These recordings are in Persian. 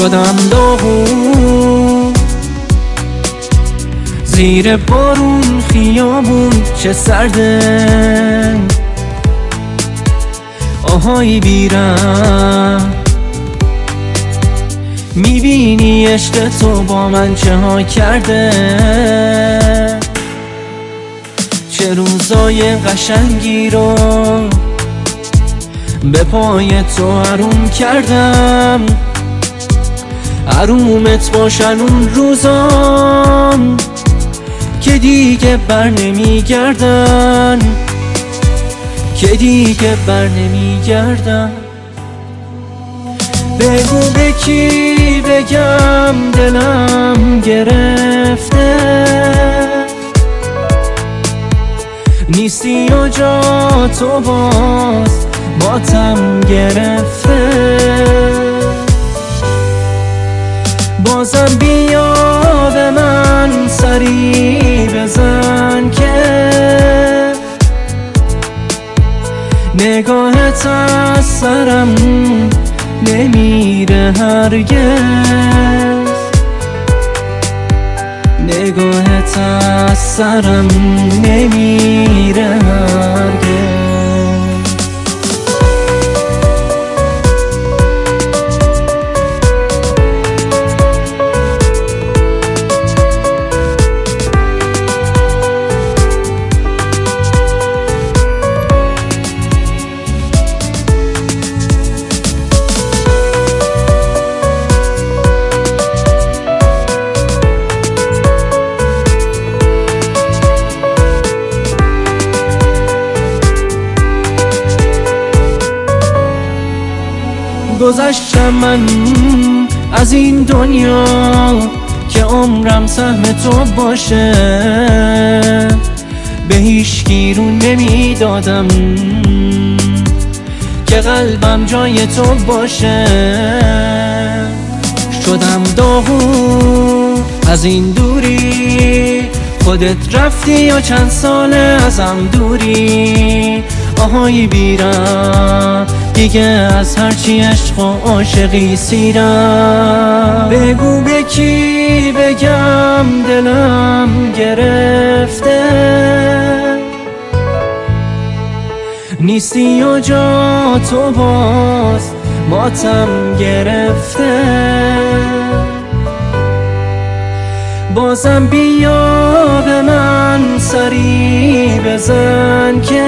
شدم داغون زیر بارون، خیابون چه سرده، آهای بیرم. میبینی عشق تو با من چه ها کرده، چه روزای قشنگی رو به پای تو حروم کردم. حرومت باشن اون روزام که دیگه بر نمیگردن، که دیگه بر نمیگردن. بگو به کی بگم دلم گرفته، نیستی و جا تو باز باتم گرفته. بازم بیا به من سری بزن که نگاهت از سرم نمیره هرگز، نگاهت از سرم نمیره هرگز. گذشتم من از این دنیا که عمرم سهم تو باشه، به هیچ کی رو نمیدادم که قلبم جای تو باشه. شدم داغون از این دوری، خودت رفتی یا چند ساله ازم دوری. آهای بیرم دیگه از هرچی عشق و عاشقی سیرم. بگو به کی بگم دلم گرفته، نیستی و جا تو باز ماتم گرفته. بازم بیا به من سری بزن که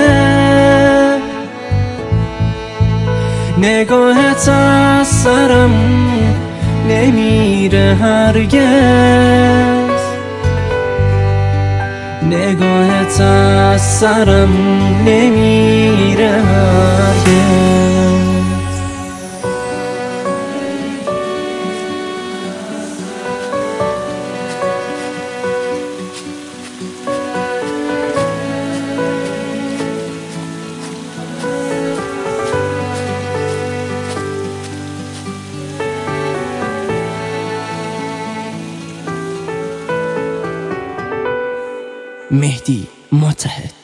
نگاهت از سرم نمیره هرگز، نگاهت از سرم نمیره هرگز. مهدی متحد.